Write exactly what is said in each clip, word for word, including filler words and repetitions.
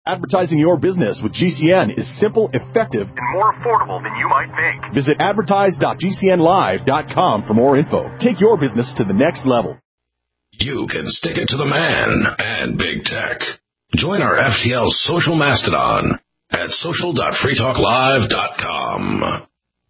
Advertising your business with G C N is simple, effective, and more affordable than you might think. Visit advertise dot g c n live dot com for more info. Take your business to the next level. You can stick it to the man and big tech. Join our F T L social mastodon at social dot free talk live dot com.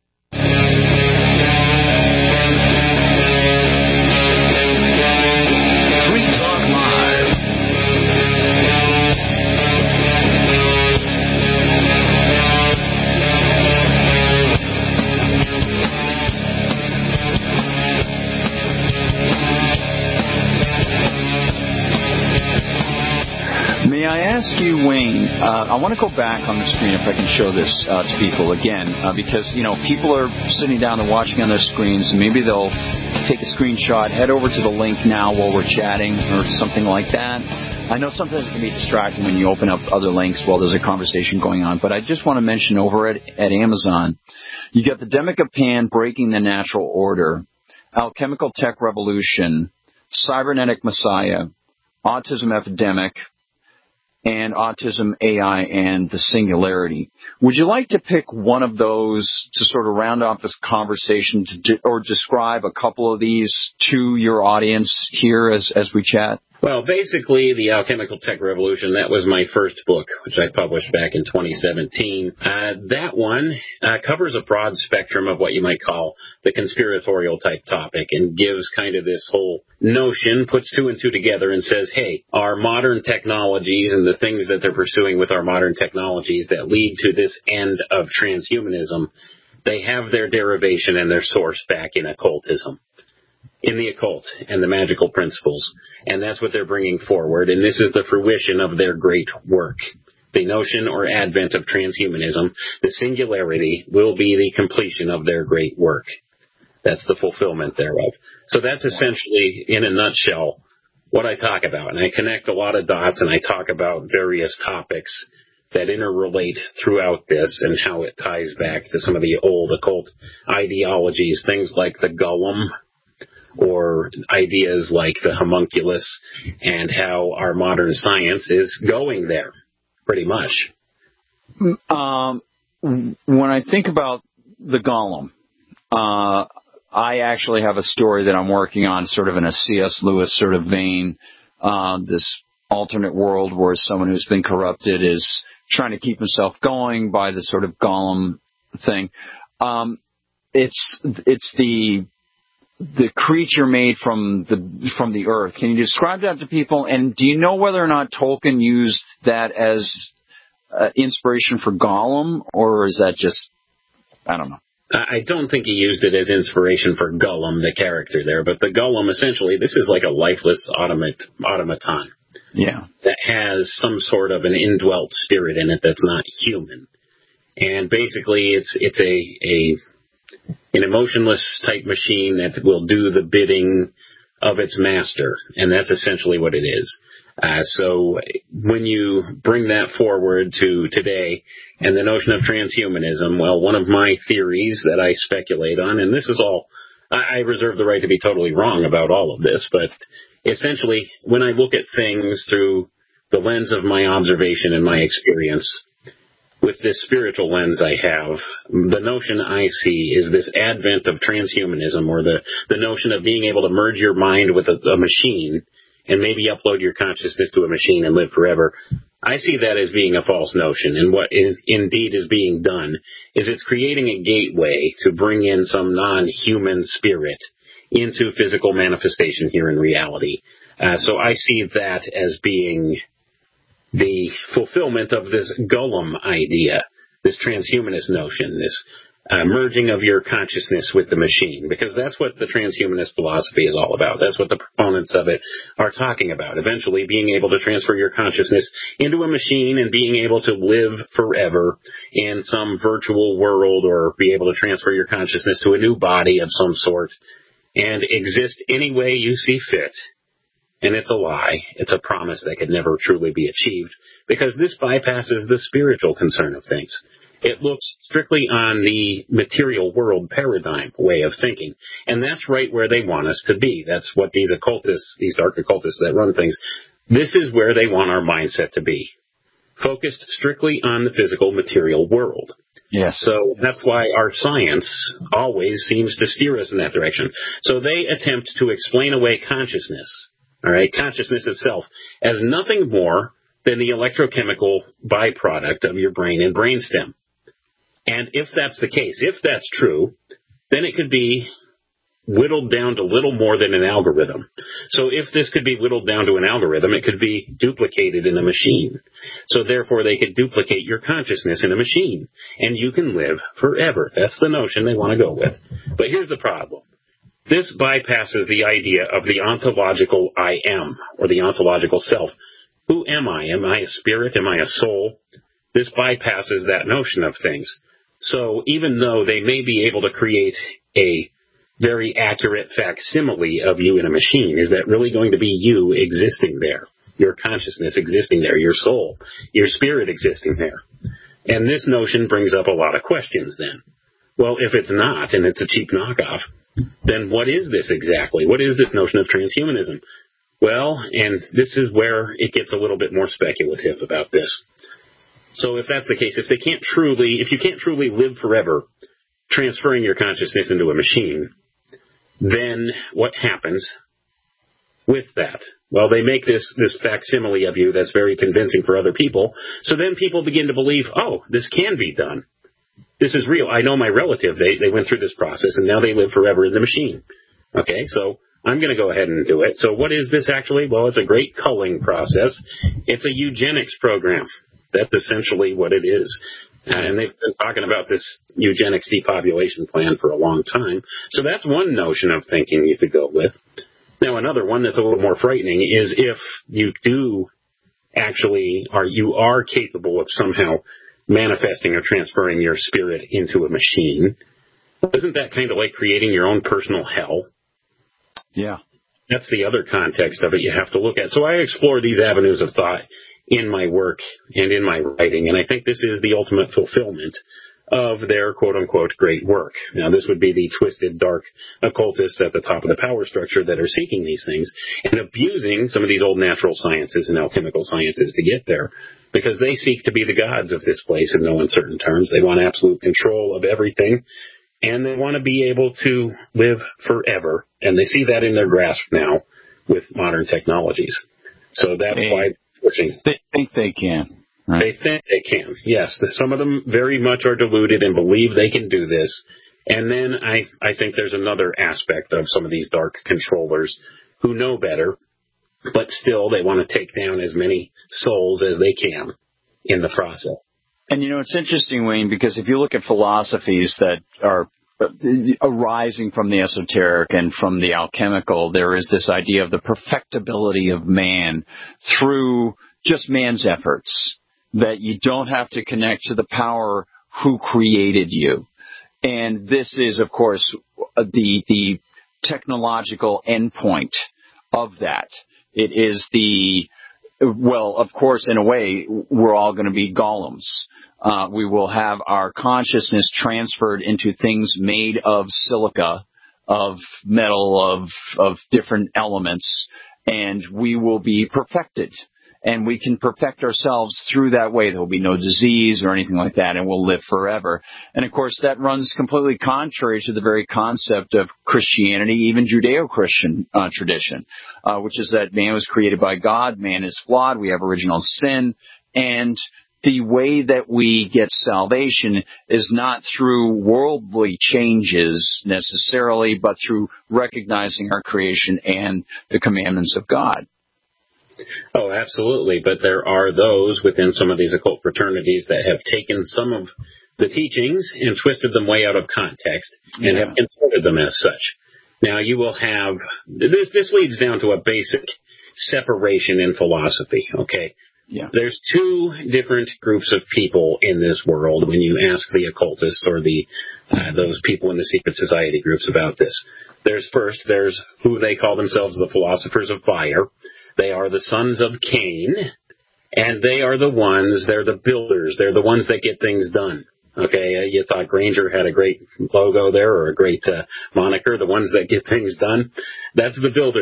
May I ask you, Wayne, uh, I want to go back on the screen if I can show this uh, to people again, uh, because, you know, people are sitting down and watching on their screens, and maybe they'll take a screenshot, head over to the link now while we're chatting or something like that. I know sometimes it can be distracting when you open up other links while there's a conversation going on, but I just want to mention over at, at Amazon, you got the Demic of Pan, Breaking the Natural Order, Alchemical Tech Revolution, Cybernetic Messiah, Autism Epidemic, and Autism A I and the Singularity. Would you like to pick one of those to sort of round off this conversation to de- or describe a couple of these to your audience here as, as we chat? Well, basically, the Alchemical Tech Revolution, that was my first book, which I published back in twenty seventeen. Uh, that one uh, covers a broad spectrum of what you might call the conspiratorial type topic and gives kind of this whole notion, puts two and two together and says, hey, our modern technologies and the things that they're pursuing with our modern technologies that lead to this end of transhumanism, they have their derivation and their source back in occultism, in the occult and the magical principles. And that's what they're bringing forward. And this is the fruition of their great work. The notion or advent of transhumanism, the singularity, will be the completion of their great work. That's the fulfillment thereof. So that's essentially, in a nutshell, what I talk about. And I connect a lot of dots and I talk about various topics that interrelate throughout this and how it ties back to some of the old occult ideologies, things like the golem, or ideas like the homunculus, and how our modern science is going there, pretty much. Um, when I think about the golem, uh, I actually have a story that I'm working on, sort of in a C S Lewis sort of vein, uh, this alternate world where someone who's been corrupted is trying to keep himself going by the sort of golem thing. Um, it's it's the the creature made from the from the earth. Can you describe that to people? And do you know whether or not Tolkien used that as uh, inspiration for Gollum, or is that just, I don't know? I don't think he used it as inspiration for Gollum, the character there, but the Gollum, essentially, this is like a lifeless automat, automaton. Yeah. That has some sort of an indwelt spirit in it that's not human. And basically, it's it's a a an emotionless type machine that will do the bidding of its master, and that's essentially what it is. Uh, so when you bring that forward to today and the notion of transhumanism, well, one of my theories that I speculate on, and this is all, I, I reserve the right to be totally wrong about all of this, but essentially when I look at things through the lens of my observation and my experience, with this spiritual lens I have, the notion I see is this advent of transhumanism, or the, the notion of being able to merge your mind with a, a machine and maybe upload your consciousness to a machine and live forever. I see that as being a false notion, and what in, indeed is being done is it's creating a gateway to bring in some non-human spirit into physical manifestation here in reality. Uh, so I see that as being the fulfillment of this golem idea, this transhumanist notion, this uh, merging of your consciousness with the machine, because that's what the transhumanist philosophy is all about. That's what the proponents of it are talking about, eventually being able to transfer your consciousness into a machine and being able to live forever in some virtual world, or be able to transfer your consciousness to a new body of some sort and exist any way you see fit. And it's a lie. It's a promise that could never truly be achieved, because this bypasses the spiritual concern of things. It looks strictly on the material world paradigm way of thinking. And that's right where they want us to be. That's what these occultists, these dark occultists that run things, this is where they want our mindset to be. focused strictly on the physical material world. Yes. So that's why our science always seems to steer us in that direction. So they attempt to explain away consciousness, all right, consciousness itself, as nothing more than the electrochemical byproduct of your brain and brainstem. And if that's the case, if that's true, then it could be whittled down to little more than an algorithm. So if this could be whittled down to an algorithm, it could be duplicated in a machine. So therefore, they could duplicate your consciousness in a machine, and you can live forever. That's the notion they want to go with. But here's the problem. This bypasses the idea of the ontological I am, or the ontological self. Who am I? Am I a spirit? Am I a soul? This bypasses that notion of things. So even though they may be able to create a very accurate facsimile of you in a machine, is that really going to be you existing there? Your consciousness existing there, your soul, your spirit existing there? And this notion brings up a lot of questions then. Well, if it's not, and it's a cheap knockoff, then what is this exactly? What is this notion of transhumanism? Well, and this is where it gets a little bit more speculative about this. So if that's the case, if they can't truly, if you can't truly live forever transferring your consciousness into a machine, then what happens with that? Well, they make this, this facsimile of you that's very convincing for other people. So then people begin to believe, oh, this can be done. This is real. I know my relative. They, they went through this process, and now they live forever in the machine. Okay, so I'm going to go ahead and do it. So what is this actually? Well, it's a great culling process. It's a eugenics program. That's essentially what it is. And they've been talking about this eugenics depopulation plan for a long time. So that's one notion of thinking you could go with. Now, another one that's a little more frightening is if you do actually, or you are capable of somehow manifesting or transferring your spirit into a machine, isn't that kind of like creating your own personal hell? Yeah. That's the other context of it you have to look at. So I explore these avenues of thought in my work and in my writing, and I think this is the ultimate fulfillment of their quote-unquote great work. Now, this would be the twisted, dark occultists at the top of the power structure that are seeking these things and abusing some of these old natural sciences and alchemical sciences to get there, because they seek to be the gods of this place in no uncertain terms. They want absolute control of everything, and they want to be able to live forever, and they see that in their grasp now with modern technologies. So that's they, why pushing. They think they can. Right? They think they can, yes. Some of them very much are deluded and believe they can do this. And then I, I think there's another aspect of some of these dark controllers who know better, but still they want to take down as many souls as they can in the process. And, you know, it's interesting, Wayne, because if you look at philosophies that are arising from the esoteric and from the alchemical, there is this idea of the perfectibility of man through just man's efforts, that you don't have to connect to the power who created you. And this is, of course, the the technological endpoint of that. It is the, well, of course, in a way, we're all going to be golems. Uh, we will have our consciousness transferred into things made of silica, of metal, of of different elements, and we will be perfected. And we can perfect ourselves through that way. There will be no disease or anything like that, and we'll live forever. And, of course, that runs completely contrary to the very concept of Christianity, even Judeo-Christian uh, tradition, uh, which is that man was created by God, man is flawed, we have original sin, and the way that we get salvation is not through worldly changes necessarily, but through recognizing our creation and the commandments of God. Oh, absolutely. But there are those within some of these occult fraternities that have taken some of the teachings and twisted them way out of context and yeah. have contorted them as such. Now, you will have, this, this leads down to a basic separation in philosophy, okay? Yeah. There's two different groups of people in this world when you ask the occultists or the uh, those people in the secret society groups about this. There's first, there's who they call themselves the philosophers of fire. They are the sons of Cain, and they are the ones, they're the builders. They're the ones that get things done. Okay, uh, you thought Granger had a great logo there or a great uh, moniker, the ones that get things done. That's the builders.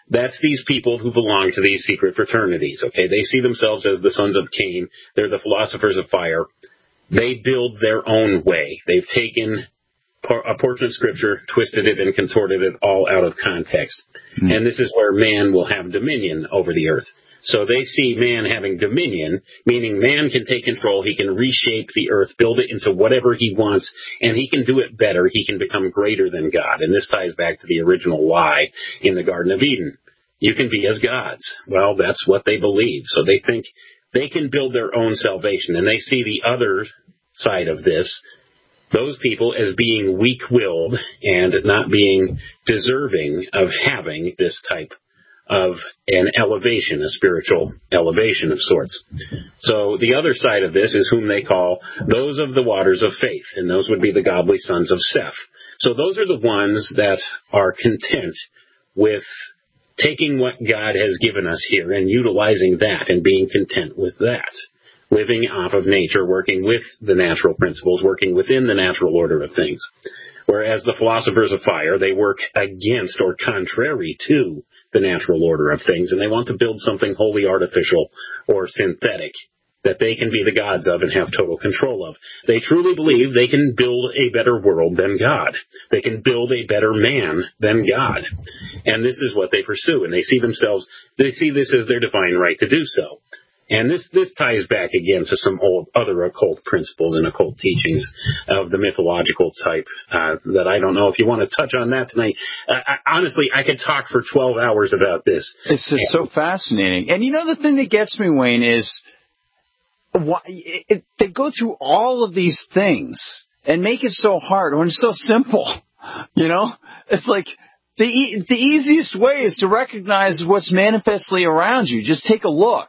That's these people who belong to these secret fraternities, okay? They see themselves as the sons of Cain. They're the philosophers of fire. They build their own way. They've taken a portion of Scripture, twisted it, and contorted it all out of context. Mm-hmm. And this is where man will have dominion over the earth. So they see man having dominion, meaning man can take control, he can reshape the earth, build it into whatever he wants, and he can do it better. He can become greater than God. And this ties back to the original lie in the Garden of Eden. You can be as gods. Well, that's what they believe. So they think they can build their own salvation. And they see the other side of this, those people, as being weak-willed and not being deserving of having this type of an elevation, a spiritual elevation of sorts. So the other side of this is whom they call those of the waters of faith, and those would be the godly sons of Seth. So those are the ones that are content with taking what God has given us here and utilizing that and being content with that, living off of nature, working with the natural principles, working within the natural order of things. Whereas the philosophers of fire, they work against or contrary to the natural order of things, and they want to build something wholly artificial or synthetic that they can be the gods of and have total control of. They truly believe they can build a better world than God. They can build a better man than God. And this is what they pursue, and they see themselves, they see this as their divine right to do so. And this, this ties back again to some old other occult principles and occult teachings of the mythological type uh, that I don't know if you want to touch on that tonight. Uh, I, honestly, I could talk for twelve hours about this. It's just so fascinating. And you know the thing that gets me, Wayne, is why it, it, they go through all of these things and make it so hard when it's so simple. You know, it's like the e- the easiest way is to recognize what's manifestly around you. Just take a look.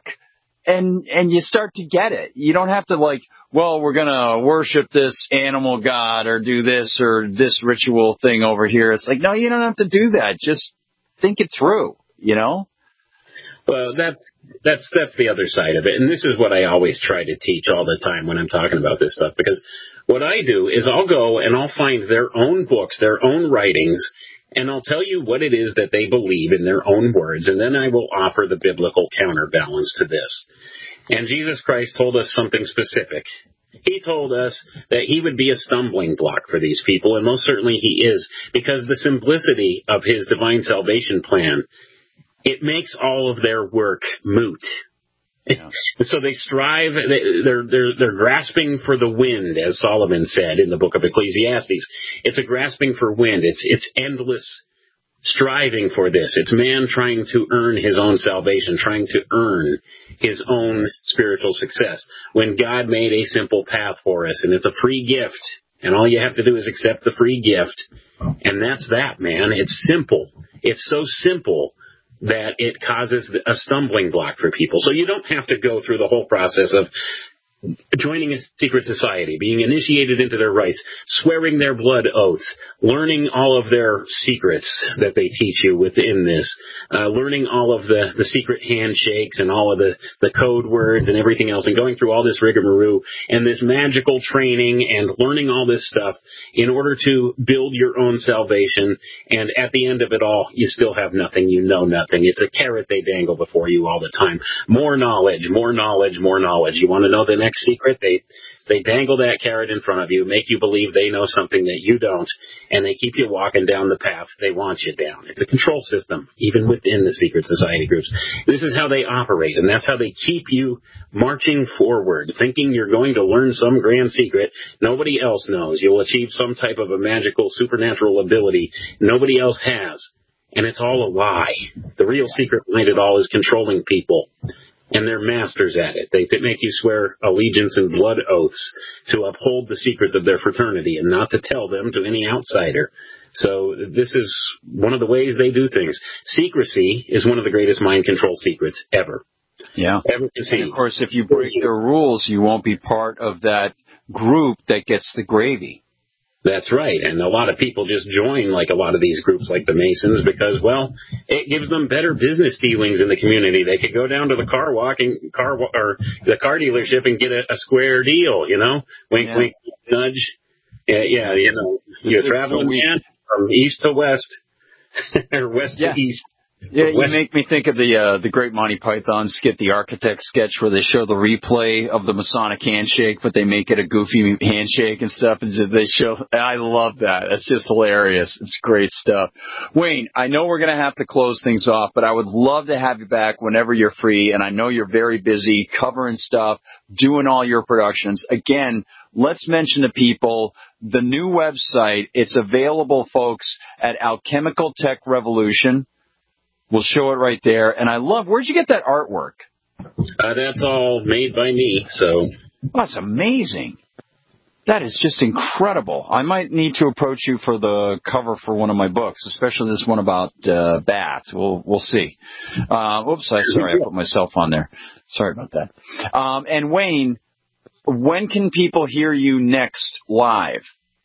And and you start to get it. You don't have to like, well, we're going to worship this animal god or do this or this ritual thing over here. It's like, no, you don't have to do that. Just think it through, you know? Well, that that's that's the other side of it. And this is what I always try to teach all the time when I'm talking about this stuff. Because what I do is I'll go and I'll find their own books, their own writings, and I'll tell you what it is that they believe in their own words, and then I will offer the biblical counterbalance to this. And Jesus Christ told us something specific. He told us that he would be a stumbling block for these people, and most certainly he is, because the simplicity of his divine salvation plan, it makes all of their work moot. Yeah. So they strive, they, they're, they're, they're grasping for the wind, as Solomon said in the book of Ecclesiastes. It's a grasping for wind. It's, it's endless striving for this. It's man trying to earn his own salvation, trying to earn his own spiritual success, when God made a simple path for us, and it's a free gift, and all you have to do is accept the free gift, and that's that, man. It's simple. It's so simple that it causes a stumbling block for people. So you don't have to go through the whole process of joining a secret society, being initiated into their rites, swearing their blood oaths, learning all of their secrets that they teach you within this, uh, learning all of the, the secret handshakes and all of the, the code words and everything else, and going through all this rigmarole and this magical training and learning all this stuff in order to build your own salvation. And at the end of it all, you still have nothing. You know nothing. It's a carrot they dangle before you all the time. More knowledge, more knowledge, more knowledge. You want to know the next secret? They they dangle that carrot in front of you, make you believe they know something that you don't, and they keep you walking down the path they want you down. It's a control system, even within the secret society groups. This is how they operate, and that's how they keep you marching forward, thinking you're going to learn some grand secret nobody else knows. You'll achieve some type of a magical, supernatural ability nobody else has, and it's all a lie. The real secret behind it all is controlling people. And they're masters at it. They make you swear allegiance and blood oaths to uphold the secrets of their fraternity and not to tell them to any outsider. So this is one of the ways they do things. Secrecy is one of the greatest mind control secrets ever. Yeah. Ever conceived. And of course, if you break their rules, you won't be part of that group that gets the gravy. That's right. And a lot of people just join like a lot of these groups like the Masons because, well, it gives them better business dealings in the community. They could go down to the car walking car or the car dealership and get a, a square deal, you know, wink, yeah. wink, nudge. Yeah, yeah, you know, you're traveling man from east to west or west yeah. to east. Yeah, you make me think of the uh, the Great Monty Python skit, The Architect sketch, where they show the replay of the Masonic handshake, but they make it a goofy handshake and stuff, and they show. I love that. It's just hilarious. It's great stuff. Wayne, I know we're going to have to close things off, but I would love to have you back whenever you're free, and I know you're very busy covering stuff, doing all your productions. Again, let's mention to people the new website. It's available, folks, at Alchemical Tech Revolution. We'll show it right there. And I love, where'd you get that artwork? Uh, that's all made by me, so. Oh, that's amazing. That is just incredible. I might need to approach you for the cover for one of my books, especially this one about uh, bats. We'll we'll see. Uh, oops, I, sorry, I put myself on there. Sorry about that. Um, and Wayne, when can people hear you next live?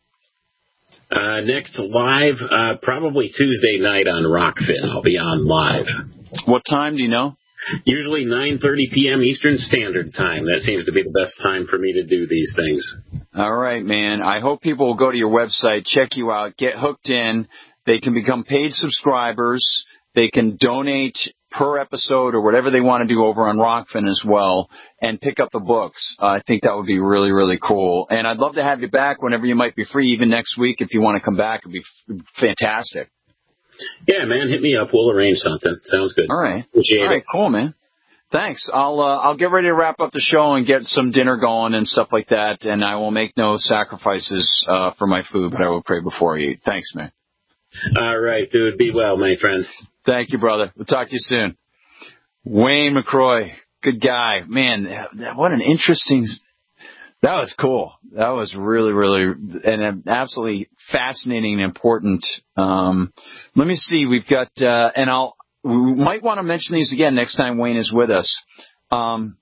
Uh, next live, uh, probably Tuesday night on Rockfin. I'll be on live. What time do you know? Usually nine thirty p.m. Eastern Standard Time. That seems to be the best time for me to do these things. All right, man. I hope people will go to your website, check you out, get hooked in. They can become paid subscribers. They can donate per episode or whatever they want to do over on Rockfin as well, and pick up the books. Uh, I think that would be really, really cool. And I'd love to have you back whenever you might be free, even next week. If you want to come back, it'd be f- fantastic. Yeah, man, hit me up. We'll arrange something. Sounds good. All right. Appreciate All right, it. cool, man. Thanks. I'll uh, I'll get ready to wrap up the show and get some dinner going and stuff like that, and I will make no sacrifices uh, for my food, but I will pray before I eat. Thanks, man. All right, dude. Be well, my friend. Thank you, brother. We'll talk to you soon. Wayne McCroy, good guy. Man, what an interesting... That was cool. That was really, really, and absolutely fascinating and important. Um, let me see. We've got, uh, and I'll, we might want to mention these again next time Wayne is with us. Um,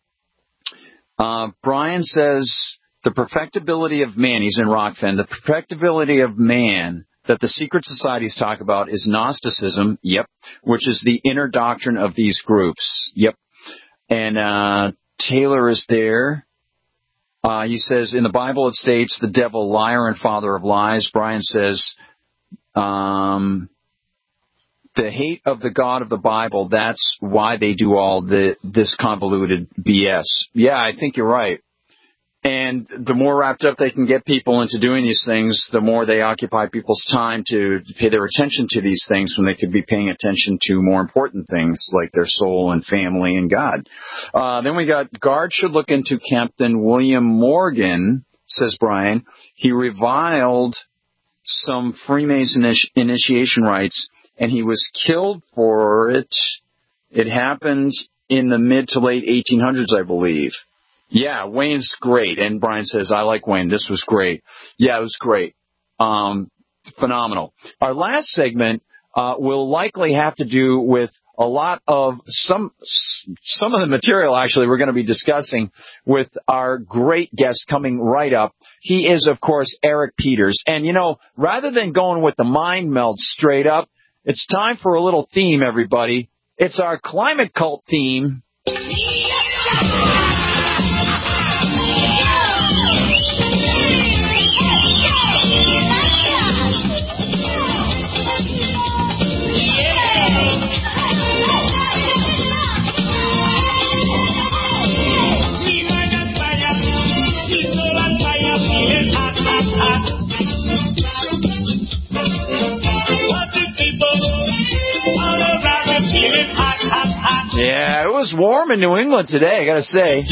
uh, Brian says, the perfectibility of man, he's in Rockfin, the perfectibility of man that the secret societies talk about is Gnosticism, yep, which is the inner doctrine of these groups, yep. And uh, Taylor is there. Uh, he says, in the Bible it states, the devil, liar and father of lies. Brian says, um, the hate of the God of the Bible, that's why they do all the this convoluted B S. Yeah, I think you're right. And the more wrapped up they can get people into doing these things, the more they occupy people's time to pay their attention to these things when they could be paying attention to more important things like their soul and family and God. Uh, then we got, guards should look into Captain William Morgan, says Brian. He reviled some Freemason initiation rites, and he was killed for it. It happened in the mid to late eighteen hundreds, I believe. Yeah, Wayne's great. And Brian says, I like Wayne. This was great. Yeah, it was great. Um, phenomenal. Our last segment uh, will likely have to do with a lot of some some of the material, actually, we're going to be discussing with our great guest coming right up. He is, of course, Eric Peters. And, you know, rather than going with the mind meld straight up, it's time for a little theme, everybody. It's our climate cult theme. Yeah, it was warm in New England today, I gotta say.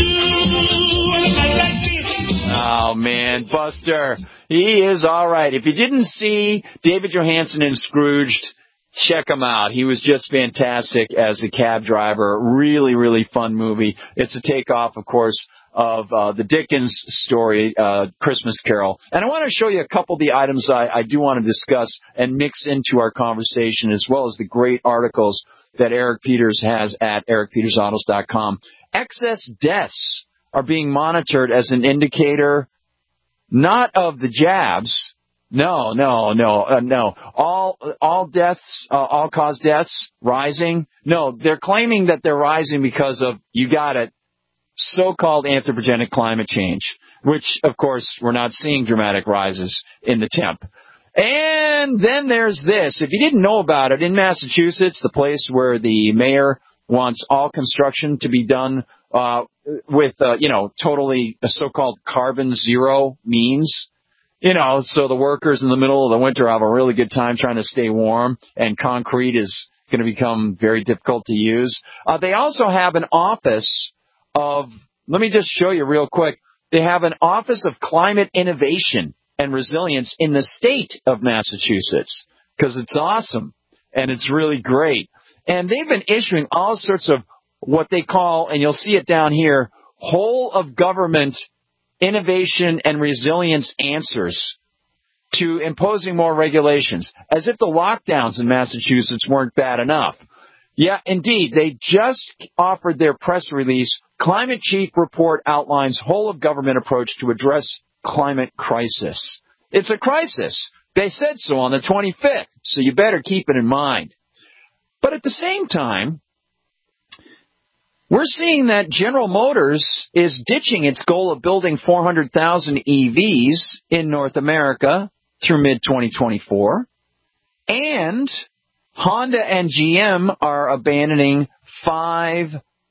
Oh, man, Buster. He is all right. If you didn't see David Johansen in Scrooged, check him out. He was just fantastic as a cab driver. Really, really fun movie. It's a takeoff, of course, of uh, the Dickens story, uh, Christmas Carol. And I want to show you a couple of the items I, I do want to discuss and mix into our conversation, as well as the great articles that Eric Peters has at eric peters autos dot com. Excess deaths are being monitored as an indicator not of the jabs. No, no, no, uh, no. All all deaths, uh, all cause deaths rising. No, they're claiming that they're rising because of, you got it, so-called anthropogenic climate change, which, of course, we're not seeing dramatic rises in the temp. And then there's this. If you didn't know about it, in Massachusetts, the place where the mayor wants all construction to be done uh, with, uh, you know, totally so-called carbon zero means, you know, so the workers in the middle of the winter have a really good time trying to stay warm, and concrete is going to become very difficult to use. Uh, they also have an office of, let me just show you real quick, they have an Office of Climate Innovation and Resilience in the state of Massachusetts, because it's awesome and it's really great. And they've been issuing all sorts of what they call, and you'll see it down here, whole of government innovation and resilience answers to imposing more regulations, as if the lockdowns in Massachusetts weren't bad enough. Yeah, indeed, they just offered their press release. Climate Chief Report outlines whole of government approach to address climate crisis. It's a crisis. They said so on the twenty-fifth, so you better keep it in mind. But at the same time, we're seeing that General Motors is ditching its goal of building four hundred thousand E Vs in North America through mid twenty twenty-four. And Honda and G M are abandoning five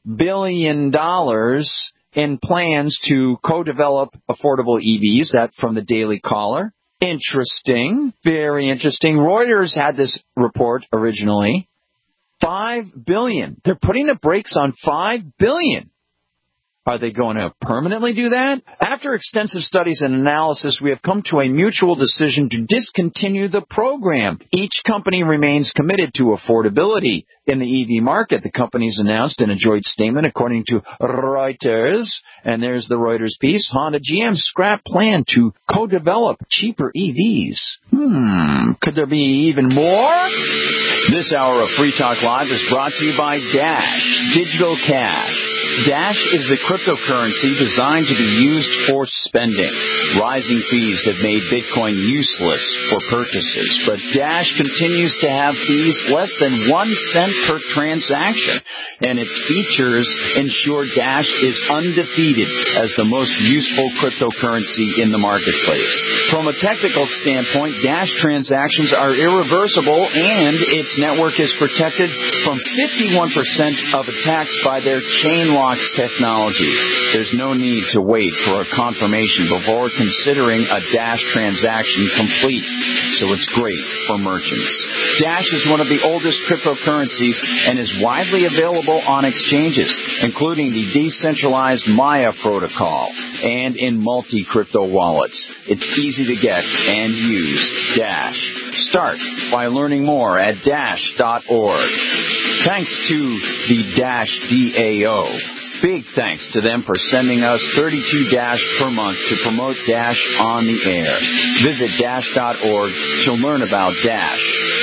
billion dollars in plans to co-develop affordable E Vs. That from the Daily Caller. Interesting. Very interesting. Reuters had this report originally. Five billion dollars. They're putting the brakes on five billion dollars. Are they going to permanently do that? After extensive studies and analysis, we have come to a mutual decision to discontinue the program. Each company remains committed to affordability in the E V market, the companies announced in a joint statement, according to Reuters. And there's the Reuters piece. Honda G M scrap plan to co-develop cheaper E Vs. Hmm, could there be even more? This hour of Free Talk Live is brought to you by Dash Digital Cash. Dash is the cryptocurrency designed to be used for spending. Rising fees have made Bitcoin useless for purchases, but Dash continues to have fees less than one cent per transaction, and its features ensure Dash is undefeated as the most useful cryptocurrency in the marketplace. From a technical standpoint, Dash transactions are irreversible, and its network is protected from fifty-one percent of attacks by their chain locks technology. There's no need to wait for a confirmation before considering a Dash transaction complete, so it's great for merchants. Dash is one of the oldest cryptocurrencies and is widely available on exchanges, including the decentralized Maya protocol and in multi-crypto wallets. It's easy to get and use Dash. Start by learning more at dash dot org. Thanks to the Dash D A O. Big thanks to them for sending us thirty-two Dash per month to promote Dash on the air. Visit dash dot org to learn about Dash.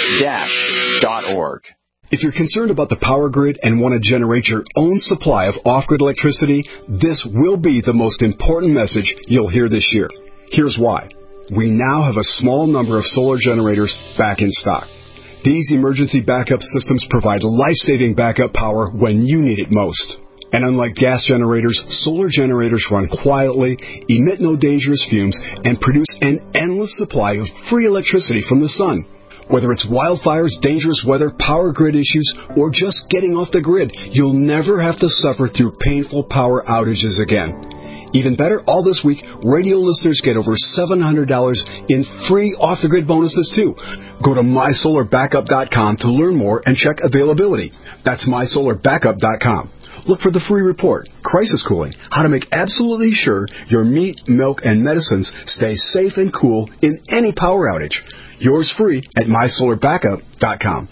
dash dot org. If you're concerned about the power grid and want to generate your own supply of off-grid electricity, this will be the most important message you'll hear this year. Here's why. We now have a small number of solar generators back in stock. These emergency backup systems provide life-saving backup power when you need it most. And unlike gas generators, solar generators run quietly, emit no dangerous fumes, and produce an endless supply of free electricity from the sun. Whether it's wildfires, dangerous weather, power grid issues, or just getting off the grid, you'll never have to suffer through painful power outages again. Even better, all this week, radio listeners get over seven hundred dollars in free off-the-grid bonuses, too. Go to my solar backup dot com to learn more and check availability. That's my solar backup dot com. Look for the free report, Crisis Cooling, how to make absolutely sure your meat, milk, and medicines stay safe and cool in any power outage. Yours free at my solar backup dot com.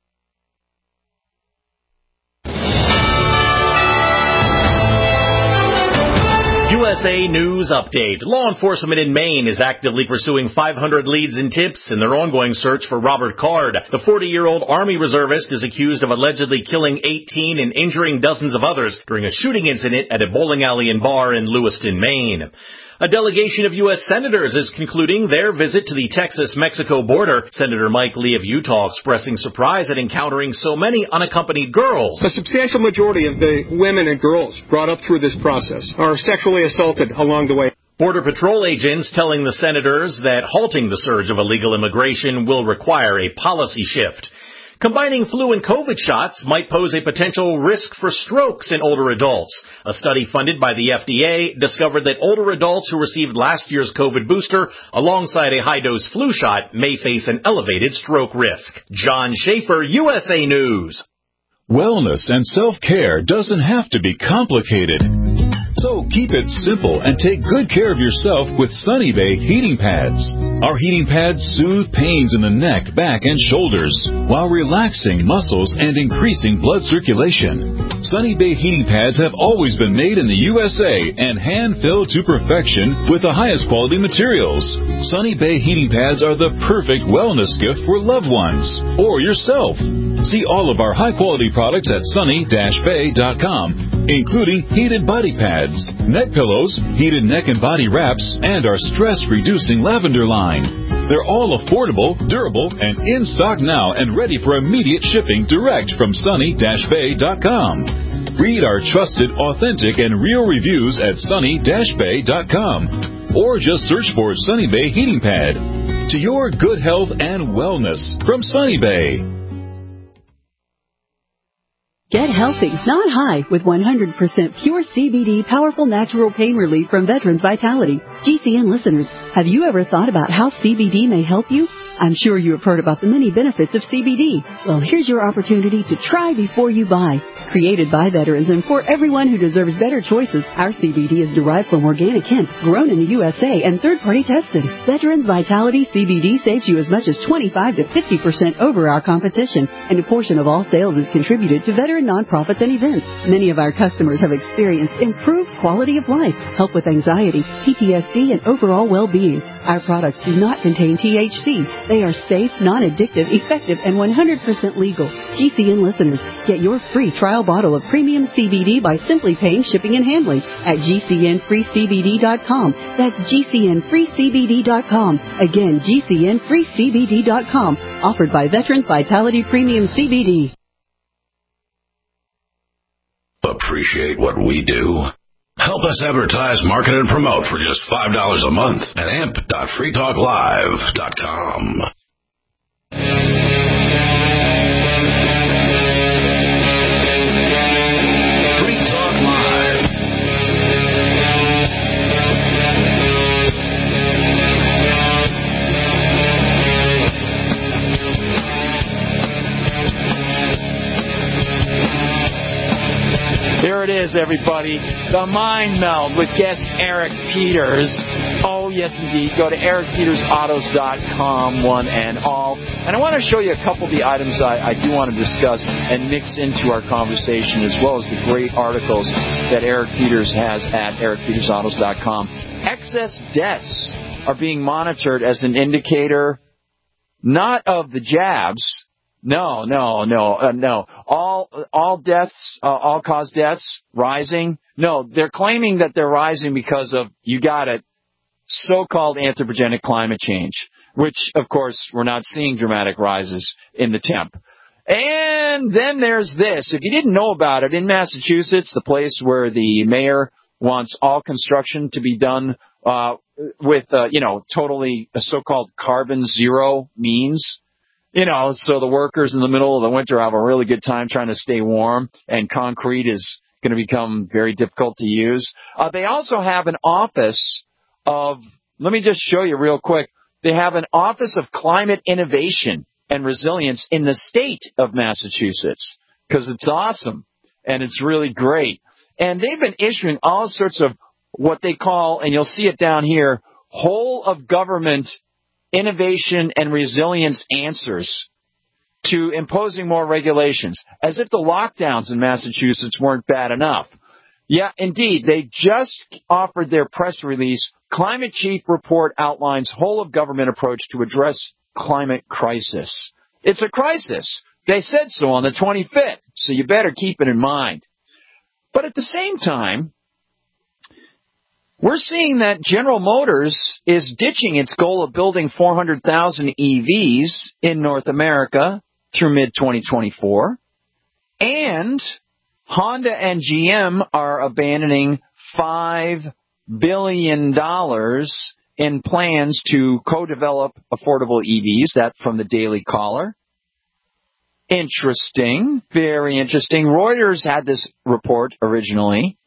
U S A News Update. Law enforcement in Maine is actively pursuing five hundred leads and tips in their ongoing search for Robert Card. The forty-year-old Army reservist is accused of allegedly killing eighteen and injuring dozens of others during a shooting incident at a bowling alley and bar in Lewiston, Maine. A delegation of U S senators is concluding their visit to the Texas-Mexico border. Senator Mike Lee of Utah expressing surprise at encountering so many unaccompanied girls. A substantial majority of the women and girls brought up through this process are sexually assaulted along the way. Border Patrol agents telling the senators that halting the surge of illegal immigration will require a policy shift. Combining flu and COVID shots might pose a potential risk for strokes in older adults. A study funded by the F D A discovered that older adults who received last year's COVID booster alongside a high-dose flu shot may face an elevated stroke risk. John Schaefer, U S A News. Wellness and self-care doesn't have to be complicated. So keep it simple and take good care of yourself with Sunny Bay heating pads. Our heating pads soothe pains in the neck, back, and shoulders while relaxing muscles and increasing blood circulation. Sunny Bay heating pads have always been made in the U S A and hand-filled to perfection with the highest quality materials. Sunny Bay heating pads are the perfect wellness gift for loved ones or yourself. See all of our high-quality products at sunny dash bay dot com, including heated body pads, neck pillows, heated neck and body wraps, and our stress-reducing lavender line. They're all affordable, durable, and in stock now and ready for immediate shipping direct from sunny dash bay dot com. Read our trusted, authentic, and real reviews at sunny dash bay dot com. Or just search for Sunny Bay Heating Pad. To your good health and wellness from Sunny Bay. Get healthy, not high, with one hundred percent pure C B D powerful natural pain relief from Veterans Vitality. G C N listeners, have you ever thought about how C B D may help you? I'm sure you have heard about the many benefits of C B D. Well, here's your opportunity to try before you buy. Created by veterans and for everyone who deserves better choices, our C B D is derived from organic hemp, grown in the U S A, and third-party tested. Veterans Vitality C B D saves you as much as twenty-five to fifty percent over our competition, and a portion of all sales is contributed to veteran nonprofits and events. Many of our customers have experienced improved quality of life, help with anxiety, P T S D, and overall well-being. Our products do not contain T H C. They are safe, non-addictive, effective, and one hundred percent legal. G C N listeners, get your free trial bottle of premium C B D by simply paying shipping and handling at G C N free C B D dot com. That's G C N free C B D dot com. Again, G C N free C B D dot com. Offered by Veterans Vitality Premium C B D. Appreciate what we do? Help us advertise, market, and promote for just five dollars a month at amp dot free talk live dot com. Free Talk Live. There it is, everybody. The Mind Meld with guest Eric Peters. Oh, yes, indeed. Go to eric peters autos dot com, one and all. And I want to show you a couple of the items I, I do want to discuss and mix into our conversation, as well as the great articles that Eric Peters has at eric peters autos dot com. Excess deaths are being monitored as an indicator not of the jabs. No, no, no, uh, no. All all deaths, uh, all cause deaths rising. No, they're claiming that they're rising because of, you got it, so-called anthropogenic climate change, which, of course, we're not seeing dramatic rises in the temp. And then there's this. If you didn't know about it, in Massachusetts, the place where the mayor wants all construction to be done uh, with, uh, you know, totally so-called carbon zero means. You know, so the workers in the middle of the winter have a really good time trying to stay warm, and concrete is going to become very difficult to use. Uh, they also have an office of, let me just show you real quick, they have an Office of Climate Innovation and Resilience in the state of Massachusetts, because it's awesome, and it's really great. And they've been issuing all sorts of what they call, and you'll see it down here, whole of government innovation and resilience answers to imposing more regulations, as if the lockdowns in Massachusetts weren't bad enough. Yeah, indeed, they just offered their press release. Climate Chief Report outlines whole of government approach to address climate crisis. It's a crisis. They said so on the twenty-fifth, so you better keep it in mind. But at the same time, we're seeing that General Motors is ditching its goal of building four hundred thousand E Vs in North America through mid twenty twenty-four. And Honda and G M are abandoning five billion dollars in plans to co-develop affordable E Vs. That from the Daily Caller. Interesting. Very interesting. Reuters had this report originally.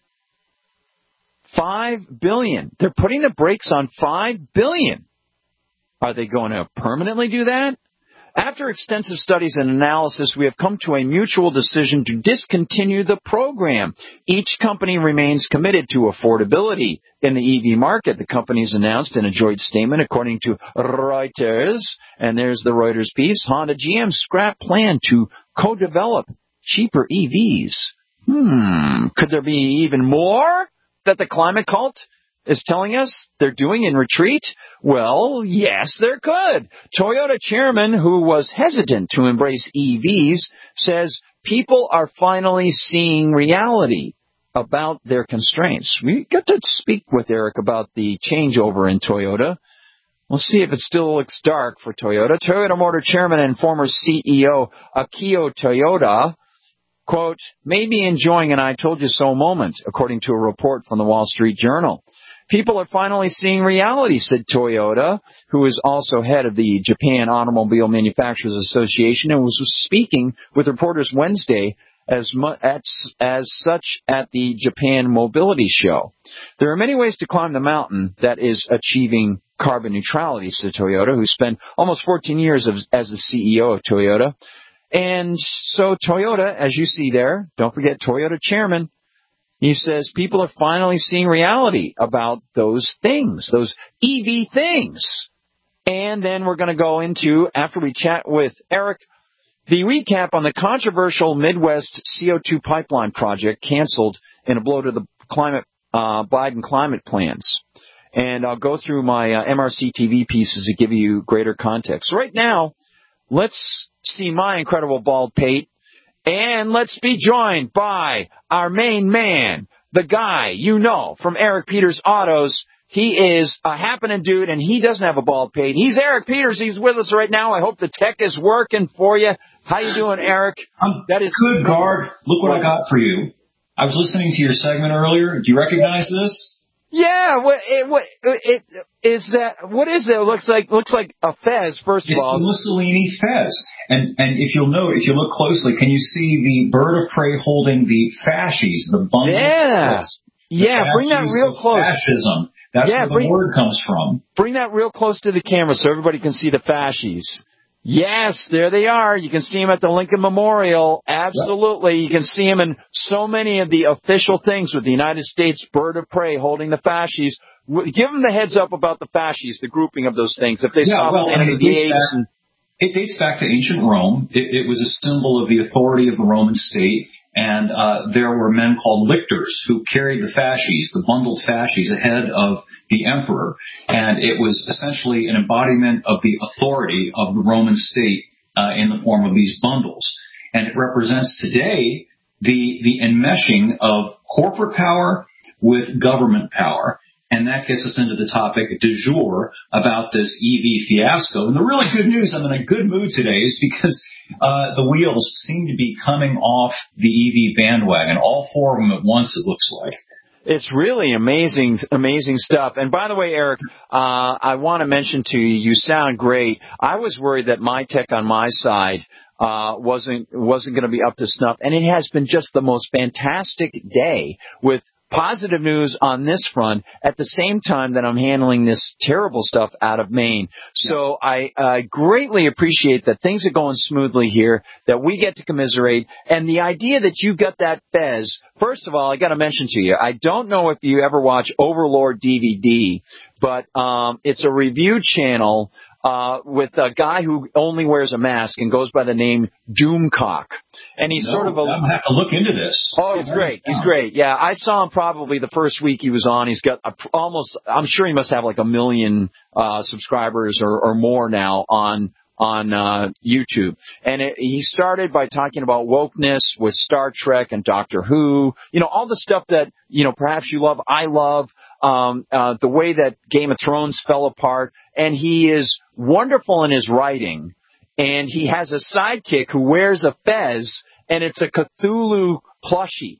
Five billion dollars. They're putting the brakes on five billion dollars. Are they going to permanently do that? After extensive studies and analysis, we have come to a mutual decision to discontinue the program. Each company remains committed to affordability in the E V market, the companies announced in a joint statement, according to Reuters. And there's the Reuters piece. Honda G M scrap plan to co-develop cheaper E Vs. Hmm, could there be even more that the climate cult is telling us they're doing in retreat? Well, yes, there could. Toyota chairman, who was hesitant to embrace E Vs, says people are finally seeing reality about their constraints. We got to speak with Eric about the changeover in Toyota. We'll see if it still looks dark for Toyota. Toyota Motor chairman and former C E O Akio Toyoda, quote, may be enjoying an I told you so moment, according to a report from the Wall Street Journal. People are finally seeing reality, said Toyota, who is also head of the Japan Automobile Manufacturers Association and was speaking with reporters Wednesday as, mu- as, as such at the Japan Mobility Show. There are many ways to climb the mountain that is achieving carbon neutrality, said Toyota, who spent almost fourteen years of, as the C E O of Toyota. And so Toyota, as you see there, don't forget Toyota chairman, he says people are finally seeing reality about those things, those E V things. And then we're going to go into, after we chat with Eric, the recap on the controversial Midwest C O two pipeline project canceled in a blow to the climate, uh, Biden climate plans. And I'll go through my uh, M R C T V pieces to give you greater context. So right now, let's see my incredible bald pate. And let's be joined by our main man, the guy you know from Eric Peters Autos. He is a happening dude, and he doesn't have a bald pate. He's Eric Peters. He's with us right now. I hope the tech is working for you. How you doing, Eric? I'm that is good, Guard. Look what I got for you. I was listening to your segment earlier. Do you recognize this? Yeah, what it, what it is that? What is it? It looks like looks like a fez. First it's of all, the Mussolini fez, and and if you'll note, if you look closely, can you see the bird of prey holding the fasces, the bundle? Yeah, fez, yeah. Bring that real close. Fascism. That's yeah, where the bring, word comes from. Bring that real close to the camera so everybody can see the fasces. Yes, there they are. You can see them at the Lincoln Memorial. Absolutely. Yep. You can see them in so many of the official things with the United States bird of prey holding the fasces. Give them the heads up about the fasces, the grouping of those things. If they yeah, saw well, Planet of the Apes. And... It dates back to ancient Rome. It, it was a symbol of the authority of the Roman state. And uh, there were men called lictors who carried the fasces, the bundled fasces, ahead of the emperor. And it was essentially an embodiment of the authority of the Roman state uh, in the form of these bundles. And it represents today the, the enmeshing of corporate power with government power. And that gets us into the topic du jour about this E V fiasco. And the really good news, I'm in a good mood today, is because uh, the wheels seem to be coming off the E V bandwagon, all four of them at once, it looks like. It's really amazing, amazing stuff. And by the way, Eric, uh, I want to mention to you, you sound great. I was worried that my tech on my side uh, wasn't wasn't going to be up to snuff, and it has been just the most fantastic day with positive news on this front at the same time that I'm handling this terrible stuff out of Maine. So I uh, greatly appreciate that things are going smoothly here, that we get to commiserate, and the idea that you got that fez. First of all, I got to mention to you, I don't know if you ever watch Overlord D V D, but um, it's a review channel uh, with a guy who only wears a mask and goes by the name Doomcock. And he's no, sort of a... I'm going to have to look into this. Oh, he's great. He's great. Yeah, I saw him probably the first week he was on. He's got a, almost, I'm sure he must have like a million uh, subscribers or, or more now on on uh, YouTube. And it, he started by talking about wokeness with Star Trek and Doctor Who, you know, all the stuff that, you know, perhaps you love, I love, um, uh, the way that Game of Thrones fell apart. And he is wonderful in his writing. And he has a sidekick who wears a fez, and it's a Cthulhu plushie.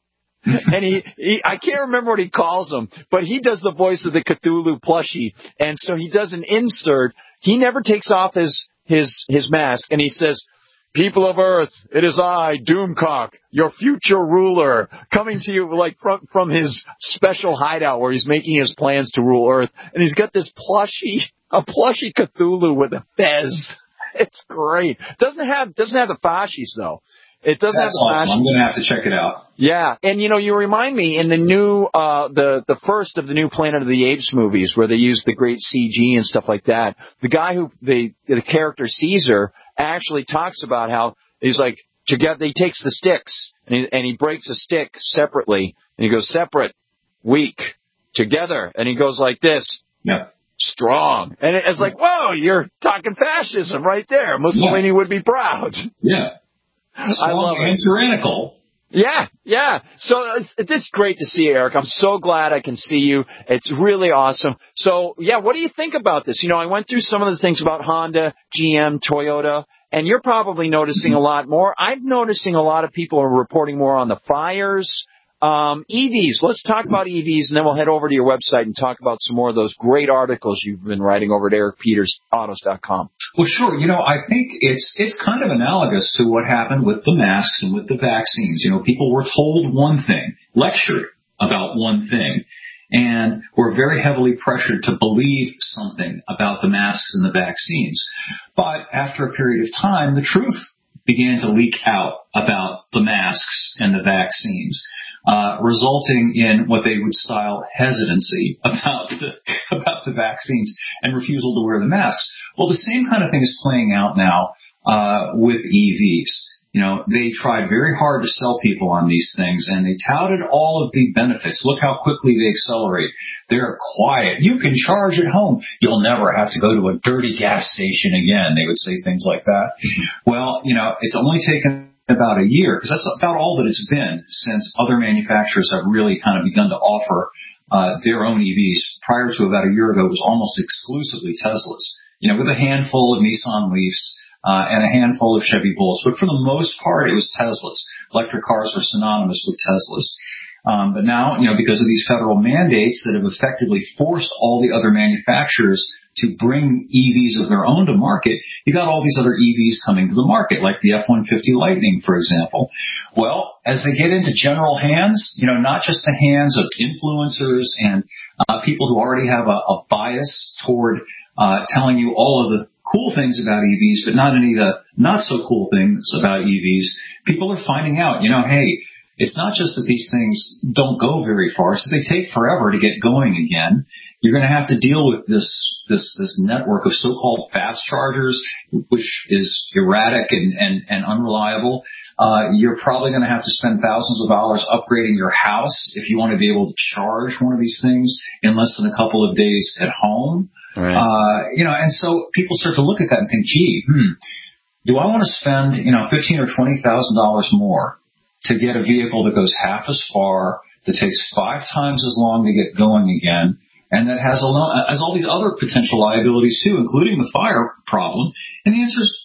and he, he, I can't remember what he calls him, but he does the voice of the Cthulhu plushie, and so he does an insert. He never takes off his his his mask, and he says, "People of Earth, it is I, Doomcock, your future ruler, coming to you like from from his special hideout where he's making his plans to rule Earth." And he's got this plushie, a plushie Cthulhu with a fez. It's great. Doesn't have doesn't have the fascies though. It doesn't That's have the awesome. fascies. I'm going to have to check it out. Yeah, and you know, you remind me in the new, uh, the the first of the new Planet of the Apes movies where they use the great C G and stuff like that. The guy who the the character Caesar actually talks about how he's like together. He takes the sticks and he, and he breaks a stick separately and he goes separate, weak, together, and he goes like this. Yeah. Strong. And it's like, whoa, you're talking fascism right there. Mussolini yeah. would be proud. Yeah. Strong I love and it. Tyrannical. Yeah, yeah. So it's, it's great to see you, Eric. I'm so glad I can see you. It's really awesome. So, yeah, what do you think about this? You know, I went through some of the things about Honda, G M, Toyota, and you're probably noticing mm-hmm. a lot more. I'm noticing a lot of people are reporting more on the fires. Um, E Vs. Let's talk about E Vs, and then we'll head over to your website and talk about some more of those great articles you've been writing over at eric peters autos dot com. Well, sure. You know, I think it's it's kind of analogous to what happened with the masks and with the vaccines. You know, people were told one thing, lectured about one thing, and were very heavily pressured to believe something about the masks and the vaccines. But after a period of time, the truth began to leak out about the masks and the vaccines. Uh, resulting in what they would style hesitancy about the, about the vaccines and refusal to wear the masks. Well, the same kind of thing is playing out now uh, with E Vs. You know, they tried very hard to sell people on these things, and they touted all of the benefits. Look how quickly they accelerate. They're quiet. You can charge at home. You'll never have to go to a dirty gas station again. They would say things like that. Well, you know, it's only taken about a year, because that's about all that it's been since other manufacturers have really kind of begun to offer uh, their own E Vs. Prior to about a year ago, it was almost exclusively Teslas, you know, with a handful of Nissan Leafs uh, and a handful of Chevy Bulls. But for the most part, it was Teslas. Electric cars were synonymous with Teslas. Um, but now, you know, because of these federal mandates that have effectively forced all the other manufacturers to bring E Vs of their own to market, you got all these other E Vs coming to the market, like the F one fifty Lightning, for example. Well, as they get into general hands, you know, not just the hands of influencers and uh, people who already have a, a bias toward uh, telling you all of the cool things about E Vs, but not any of the not so cool things about E Vs, people are finding out, you know, hey, it's not just that these things don't go very far, so they take forever to get going again. You're going to have to deal with this this this network of so-called fast chargers, which is erratic and, and, and unreliable. Uh, you're probably going to have to spend thousands of dollars upgrading your house if you want to be able to charge one of these things in less than a couple of days at home. Right. Uh, you know, and so people start to look at that and think, gee, hmm, do I want to spend, you know, fifteen or twenty thousand dollars more to get a vehicle that goes half as far, that takes five times as long to get going again, and that has, a lo- has all these other potential liabilities too, including the fire problem? And the answer is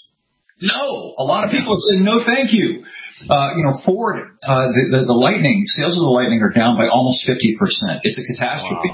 no. A lot of people have said no, thank you. Uh, you know, Ford, uh, the, the, the Lightning, sales of the Lightning are down by almost fifty percent. It's a catastrophe.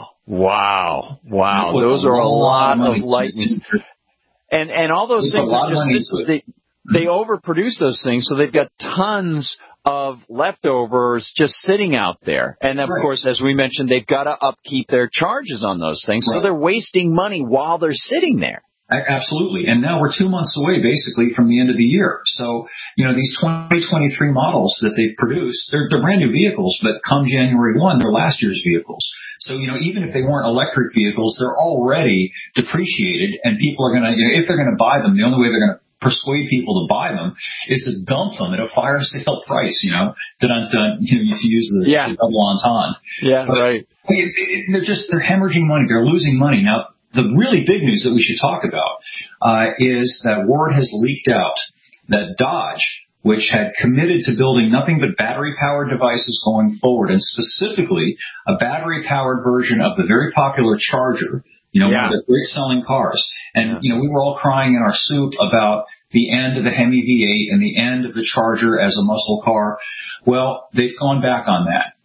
Wow. Wow. wow. Those are a lot of Lightnings. And, and all those things are just, they, they overproduce those things, so they've got tons of leftovers just sitting out there. And, of right. course, as we mentioned, they've got to upkeep their charges on those things, right. so they're wasting money while they're sitting there. Absolutely. And now we're two months away, basically, from the end of the year. So, you know, these twenty twenty-three models that they've produced, they're, they're brand new vehicles, but come January first, they're last year's vehicles. So, you know, even if they weren't electric vehicles, they're already depreciated, and people are going to, you know, if they're going to buy them, the only way they're going to persuade people to buy them is to dump them at a fire sale price, you know, that I'm done, you know, to use the, yeah. the double entendre. Yeah, but, right. It, it, they're just, they're hemorrhaging money. They're losing money. Now, the really big news that we should talk about uh, is that word has leaked out that Dodge, which had committed to building nothing but battery-powered devices going forward, and specifically a battery-powered version of the very popular Charger, you know, yeah. one of the great-selling cars. And, you know, we were all crying in our soup about the end of the Hemi V eight and the end of the Charger as a muscle car. Well, they've gone back on that.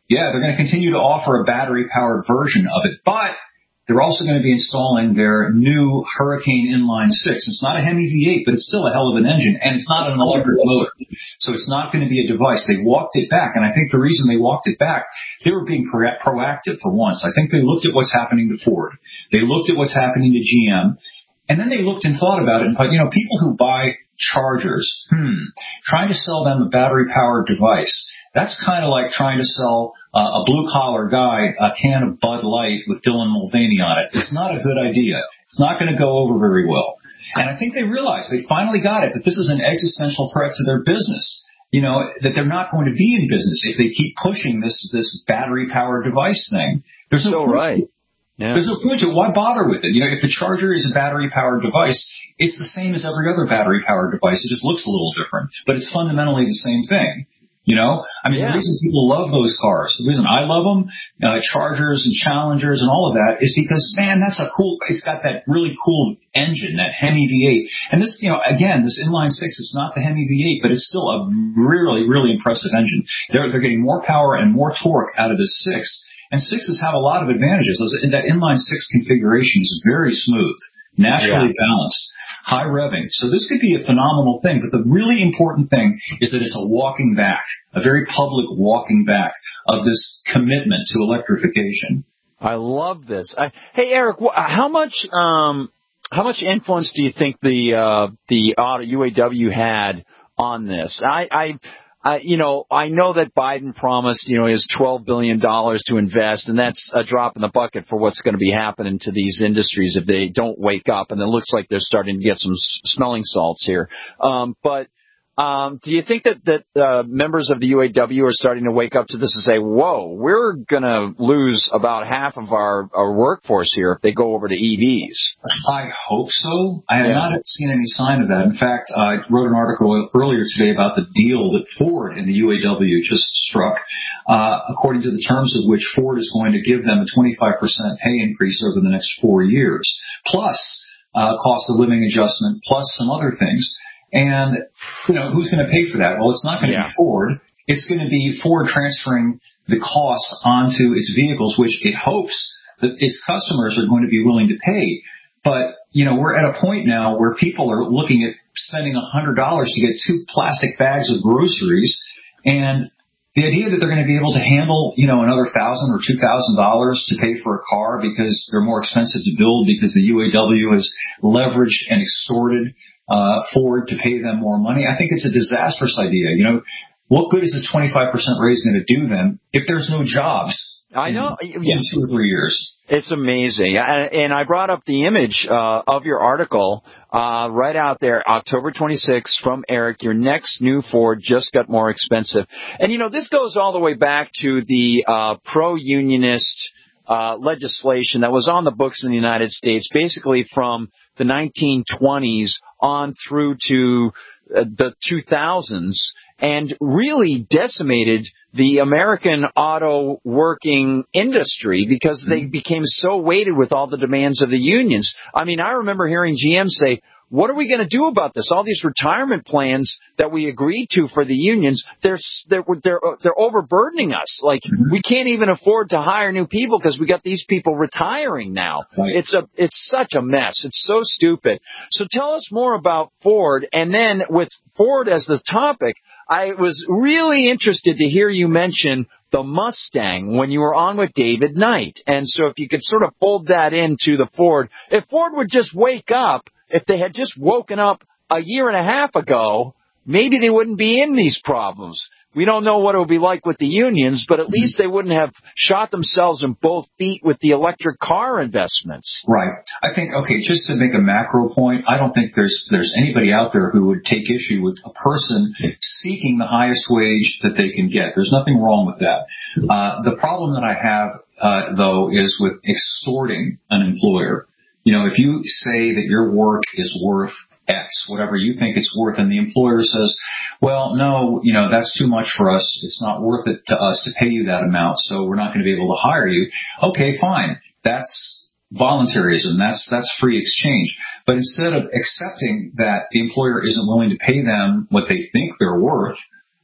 Yeah, they're going to continue to offer a battery-powered version of it, but they're also going to be installing their new Hurricane Inline six. It's not a Hemi V eight, but it's still a hell of an engine, and it's not an electric motor. So it's not going to be a device. They walked it back, and I think the reason they walked it back, they were being pro- proactive for once. I think they looked at what's happening to Ford. They looked at what's happening to G M, and then they looked and thought about it and thought, you know, people who buy chargers, hmm, trying to sell them a battery-powered device, that's kind of like trying to sell uh, a blue-collar guy a can of Bud Light with Dylan Mulvaney on it. It's not a good idea. It's not going to go over very well. And I think they realized, they finally got it, that this is an existential threat to their business. You know, that they're not going to be in business if they keep pushing this this battery-powered device thing. There's no so point. right. Yeah. There's no point to it. Why bother with it? You know, if the charger is a battery-powered device, it's the same as every other battery-powered device. It just looks a little different, but it's fundamentally the same thing. You know, I mean, yeah. the reason people love those cars, the reason I love them, uh, Chargers and Challengers and all of that, is because, man, that's a cool, it's got that really cool engine, that Hemi V eight. And this, you know, again, this inline six, it's not the Hemi V eight, but it's still a really, really impressive engine. They're, they're getting more power and more torque out of this six. And sixes have a lot of advantages. Those, that inline six configuration is very smooth, naturally yeah. balanced, high revving. So this could be a phenomenal thing. But the really important thing is that it's a walking back, a very public walking back of this commitment to electrification. I love this. I, hey, Eric, how much um, how much influence do you think the uh, the auto U A W had on this? I. I Uh, you know, I know that Biden promised, you know, his twelve billion dollars to invest, and that's a drop in the bucket for what's going to be happening to these industries if they don't wake up. And it looks like they're starting to get some smelling salts here. Um, but um, do you think that, that uh, members of the U A W are starting to wake up to this and say, whoa, we're going to lose about half of our, our workforce here if they go over to E Vs? I hope so. I have yeah. not seen any sign of that. In fact, I wrote an article earlier today about the deal that Ford and the U A W just struck, uh, according to the terms of which Ford is going to give them a twenty-five percent pay increase over the next four years, plus uh, cost of living adjustment, plus some other things. And, you know, who's going to pay for that? Well, it's not going to yeah. be Ford. It's going to be Ford transferring the cost onto its vehicles, which it hopes that its customers are going to be willing to pay. But, you know, we're at a point now where people are looking at spending one hundred dollars to get two plastic bags of groceries. And the idea that they're going to be able to handle, you know, another one thousand dollars or two thousand dollars to pay for a car because they're more expensive to build because the U A W has leveraged and extorted uh, Ford to pay them more money, I think it's a disastrous idea. You know, what good is this twenty-five percent raise going to do them if there's no jobs? I know. In, in two or three years. It's amazing. And, and I brought up the image uh, of your article uh, right out there, October twenty-sixth, from Eric. Your next new Ford just got more expensive. And, you know, this goes all the way back to the uh, pro-unionist uh, legislation that was on the books in the United States, basically from the nineteen twenties on through to uh, the two thousands, and really decimated the American auto working industry because they became so weighted with all the demands of the unions. I mean, I remember hearing G M say, what are we going to do about this? All these retirement plans that we agreed to for the unions, they're they're they're, they're overburdening us. Like, mm-hmm. we can't even afford to hire new people because we got these people retiring now. Right. It's a it's such a mess. It's so stupid. So tell us more about Ford, and then with Ford as the topic, I was really interested to hear you mention the Mustang when you were on with David Knight. And so if you could sort of fold that into the Ford, if Ford would just wake up, if they had just woken up a year and a half ago, maybe they wouldn't be in these problems. We don't know what it would be like with the unions, but at least they wouldn't have shot themselves in both feet with the electric car investments. Right. I think, okay, just to make a macro point, I don't think there's there's anybody out there who would take issue with a person seeking the highest wage that they can get. There's nothing wrong with that. Uh, the problem that I have, uh, though, is with extorting an employer. You know, if you say that your work is worth X, whatever you think it's worth, and the employer says, well, no, you know, that's too much for us. It's not worth it to us to pay you that amount, so we're not going to be able to hire you. Okay, fine. That's voluntarism. That's, that's free exchange. But instead of accepting that the employer isn't willing to pay them what they think they're worth,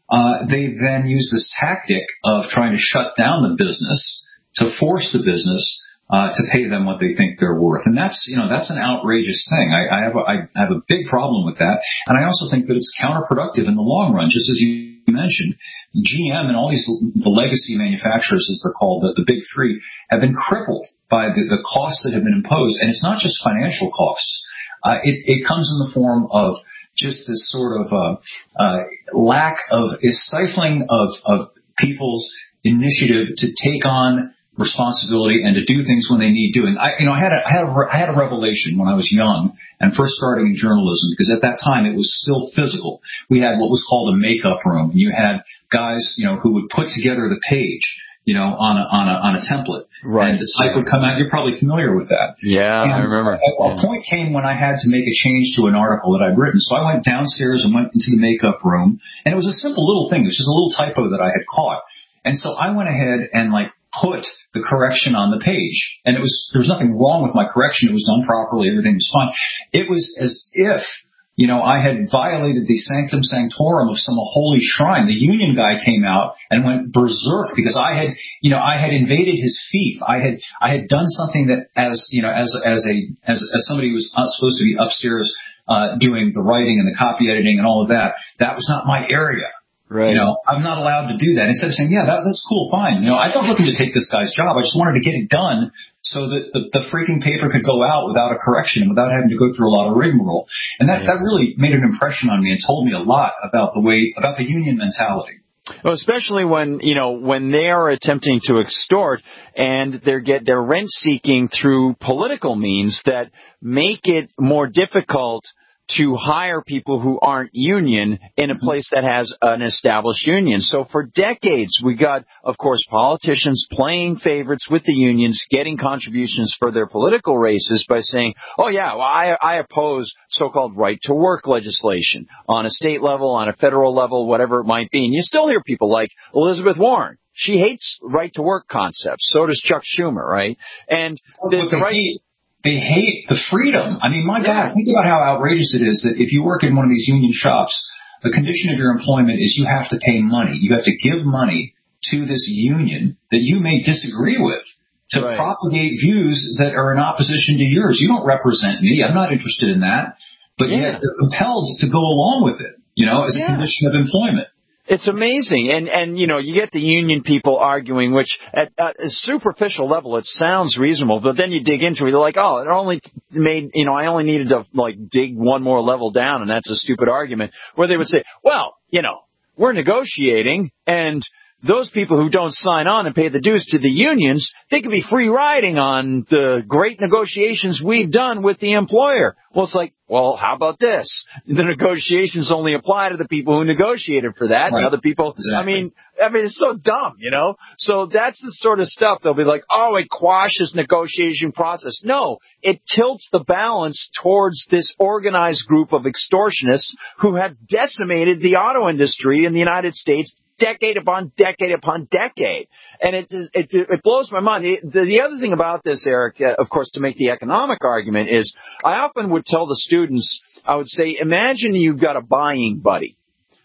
uh, they then use this tactic of trying to shut down the business to force the business uh, to pay them what they think they're worth. And that's, you know, that's an outrageous thing. I, I, have a, I have a big problem with that. And I also think that it's counterproductive in the long run, just as you mentioned. G M and all these, the legacy manufacturers, as they're called, the, the big three, have been crippled by the, the costs that have been imposed. And it's not just financial costs. Uh, it, it comes in the form of just this sort of uh, uh, lack of, is stifling of, of people's initiative to take on responsibility and to do things when they need doing. I, you know, I had a, I had a, I had a revelation when I was young and first starting in journalism, because at that time it was still physical. We had what was called a makeup room. You had guys, you know, who would put together the page, you know, on a, on a, on a template. Right. And the type would come out. You're probably familiar with that. Yeah, and I remember. A, a point came when I had to make a change to an article that I'd written. So I went downstairs and went into the makeup room, and it was a simple little thing. It was just a little typo that I had caught. And so I went ahead and like put the correction on the page. And it was, there was nothing wrong with my correction. It was done properly. Everything was fine. It was as if, you know, I had violated the sanctum sanctorum of some holy shrine. The union guy came out and went berserk because I had, you know, I had invaded his fief. I had, I had done something that as, you know, as, as a, as, as somebody who was supposed to be upstairs, uh, doing the writing and the copy editing and all of that, that was not my area. Right. You know, I'm not allowed to do that. Instead of saying, yeah, that's, that's cool, fine. You know, I don't looking to take this guy's job. I just wanted to get it done so that the, the freaking paper could go out without a correction and without having to go through a lot of rigmarole. And that, yeah. that really made an impression on me and told me a lot about the way, about the union mentality. Well, especially when, you know, when they are attempting to extort and they're get they're rent seeking through political means that make it more difficult to hire people who aren't union in a place that has an established union. So for decades, we got, of course, politicians playing favorites with the unions, getting contributions for their political races by saying, oh, yeah, well, I, I oppose so-called right-to-work legislation on a state level, on a federal level, whatever it might be. And you still hear people like Elizabeth Warren. She hates right-to-work concepts. So does Chuck Schumer, right? And the, the right... They hate the freedom. I mean, my yeah. God, think about how outrageous it is that if you work in one of these union shops, the condition of your employment is you have to pay money. You have to give money to this union that you may disagree with to right. propagate views that are in opposition to yours. You don't represent me. I'm not interested in that. But yeah. yet they're compelled to go along with it, you know, as a yeah. condition of employment. It's amazing. And, and, you know, you get the union people arguing, which at, at a superficial level, it sounds reasonable. But then you dig into it, they're like, oh, it only made, you know, I only needed to, like, dig one more level down. And that's a stupid argument. Where they would say, well, you know, we're negotiating and those people who don't sign on and pay the dues to the unions, they could be free riding on the great negotiations we've done with the employer. Well, it's like, well, how about this? The negotiations only apply to the people who negotiated for that. Right. And other people, exactly. I mean, I mean, it's so dumb, you know? So that's the sort of stuff they'll be like, oh, it quashes negotiation process. No, it tilts the balance towards this organized group of extortionists who have decimated the auto industry in the United States decade upon decade upon decade. And it it, it blows my mind. The, the, the other thing about this, Eric, uh, of course, to make the economic argument is I often would tell the students, I would say, imagine you've got a buying buddy.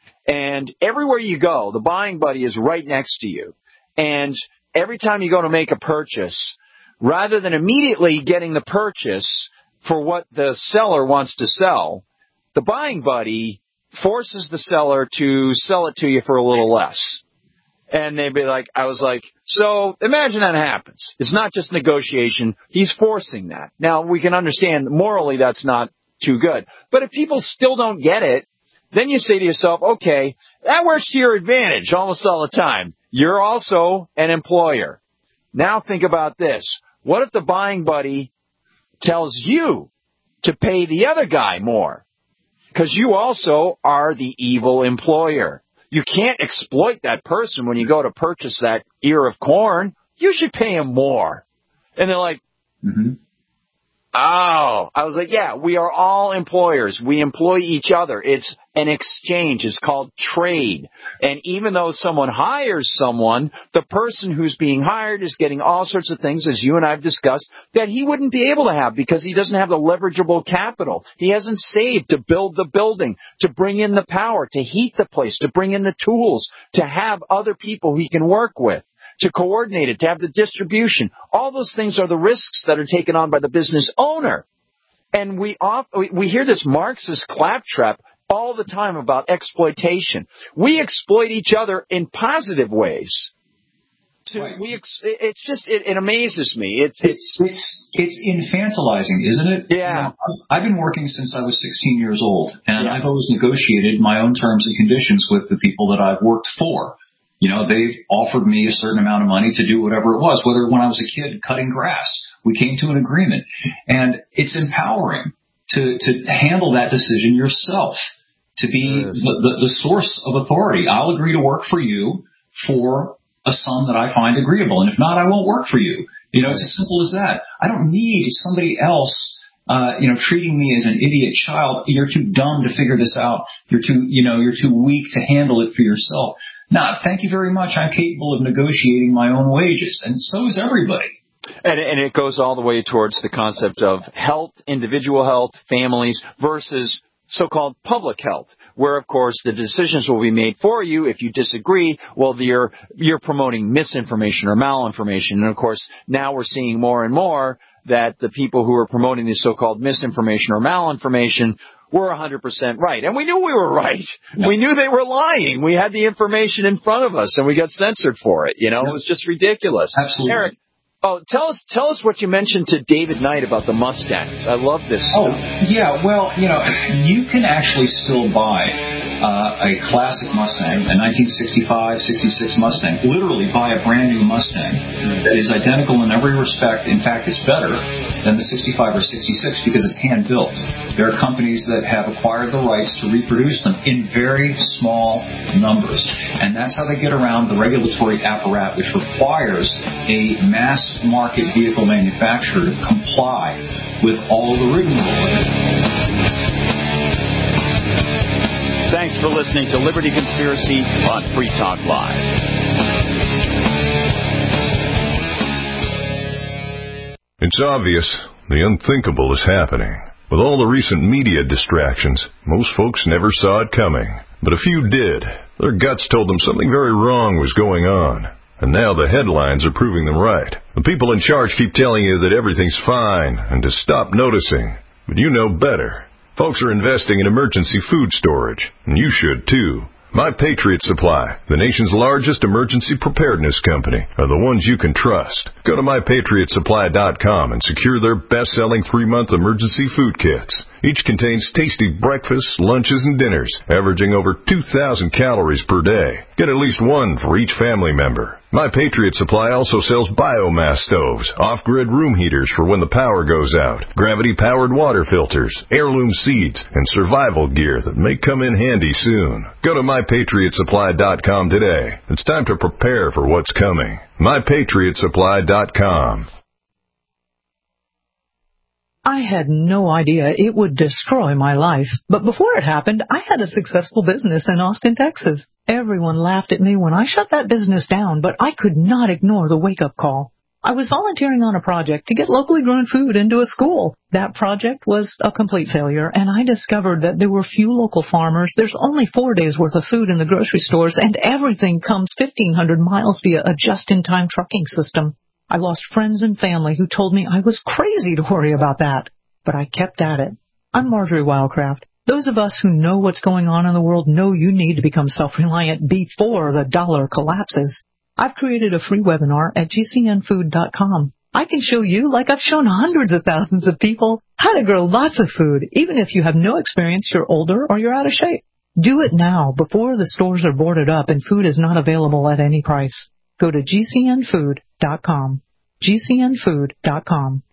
And everywhere you go, the buying buddy is right next to you. And every time you go to make a purchase, rather than immediately getting the purchase for what the seller wants to sell, the buying buddy forces the seller to sell it to you for a little less. And they'd be like, I was like, so imagine that happens. It's not just negotiation. He's forcing that. Now, we can understand morally that's not too good. But if people still don't get it, then you say to yourself, okay, that works to your advantage almost all the time. You're also an employer. Now think about this. What if the buying buddy tells you to pay the other guy more? Because you also are the evil employer. You can't exploit that person when you go to purchase that ear of corn. You should pay him more. And they're like, mm-hmm. Oh, I was like, yeah, we are all employers. We employ each other. It's an exchange. It's called trade. And even though someone hires someone, the person who's being hired is getting all sorts of things, as you and I have discussed, that he wouldn't be able to have because he doesn't have the leverageable capital. He hasn't saved to build the building, to bring in the power, to heat the place, to bring in the tools, to have other people he can work with, to coordinate it, to have the distribution. All those things are the risks that are taken on by the business owner. And we off, we hear this Marxist claptrap all the time about exploitation. We exploit each other in positive ways. To, right. we ex, it's just, it, it amazes me. It's, it's, it's, it's infantilizing, isn't it? Yeah. You know, I've been working since I was sixteen years old, and yeah. I've always negotiated my own terms and conditions with the people that I've worked for. You know, they've offered me a certain amount of money to do whatever it was, whether when I was a kid cutting grass, we came to an agreement. And it's empowering to, to handle that decision yourself, to be the, the, the source of authority. I'll agree to work for you for a sum that I find agreeable. And if not, I won't work for you. You know, it's as simple as that. I don't need somebody else Uh, you know, treating me as an idiot child. You're too dumb to figure this out. You're too, you know, you're too weak to handle it for yourself. No, thank you very much. I'm capable of negotiating my own wages, and so is everybody. And, and it goes all the way towards the concept of health, individual health, families, versus so-called public health, where, of course, the decisions will be made for you. If you disagree, well, you're, you're promoting misinformation or malinformation. And, of course, now we're seeing more and more that the people who are promoting this so-called misinformation or malinformation were one hundred percent right. And we knew we were right. Yep. We knew they were lying. We had the information in front of us, and we got censored for it. You know, yep. It was just ridiculous. Absolutely. Eric, oh, tell us tell us what you mentioned to David Knight about the Mustangs. I love this Oh, stuff. yeah. Well, you know, you can actually still buy uh, a classic Mustang, a nineteen sixty-five, sixty-six Mustang, literally buy a brand new Mustang that is identical in every respect. In fact, it's better than the sixty-five or sixty-six because it's hand-built. There are companies that have acquired the rights to reproduce them in very small numbers. And that's how they get around the regulatory apparatus, which requires a mass-market vehicle manufacturer to comply with all the rigmarole. Thanks for listening to Liberty Conspiracy on Free Talk Live. It's obvious the unthinkable is happening. With all the recent media distractions, most folks never saw it coming. But a few did. Their guts told them something very wrong was going on. And now the headlines are proving them right. The people in charge keep telling you that everything's fine and to stop noticing. But you know better. Folks are investing in emergency food storage, and you should too. My Patriot Supply, the nation's largest emergency preparedness company, are the ones you can trust. Go to my patriot supply dot com and secure their best-selling three-month emergency food kits. Each contains tasty breakfasts, lunches, and dinners, averaging over two thousand calories per day. Get at least one for each family member. My Patriot Supply also sells biomass stoves, off-grid room heaters for when the power goes out, gravity-powered water filters, heirloom seeds, and survival gear that may come in handy soon. Go to my patriot supply dot com today. It's time to prepare for what's coming. my patriot supply dot com. I had no idea it would destroy my life. But before it happened, I had a successful business in Austin, Texas. Everyone laughed at me when I shut that business down, but I could not ignore the wake-up call. I was volunteering on a project to get locally grown food into a school. That project was a complete failure, and I discovered that there were few local farmers. There's only four days' worth of food in the grocery stores, and everything comes fifteen hundred miles via a just-in-time trucking system. I lost friends and family who told me I was crazy to worry about that, but I kept at it. I'm Marjorie Wildcraft. Those of us who know what's going on in the world know you need to become self-reliant before the dollar collapses. I've created a free webinar at G C N food dot com. I can show you, like I've shown hundreds of thousands of people, how to grow lots of food, even if you have no experience, you're older, or you're out of shape. Do it now, before the stores are boarded up and food is not available at any price. Go to G C N food dot com. G C N food dot com.